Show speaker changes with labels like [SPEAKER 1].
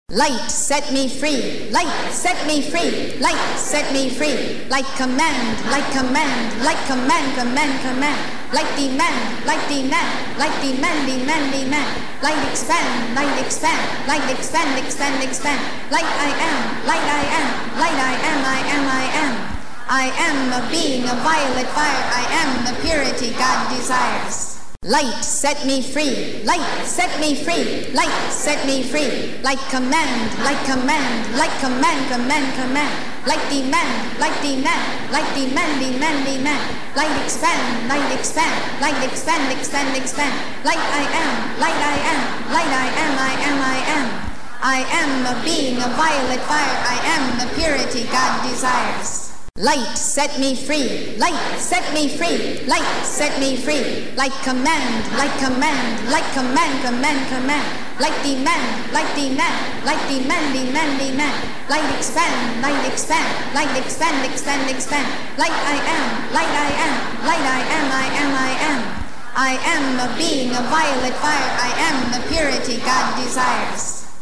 [SPEAKER 1] Light, set me free. Light, set me free. Light, set me free. Like command, like command, like command, command, command. Like demand, like demand, like demand, demand, demand. Light expand, light expand, light expand, expand, expand. Light I am, light I am, light I am, I am, I am. I am a being, a violet fire. I am the purity God desires. Light, set me free. Light, set me free. Light, set me free. Like command, like command, like command, command, command. Like demand, like demand, like demand, demand, demand. Light expand, light expand, light expand, expand, expand. Light I am, light I am, light I am, I am, I am. I am a being, a violet fire. I am the purity God desires. Light, set me free. Light, set me free. Light, set me free. Like command, like command, like command, command, command. Like demand, like demand, like demand, demand, demand. Light expand, light expand, light expand, expand, expand. Light I am, light I am, light I am, I am, I am. I am a being, a violet fire. I am the purity God desires.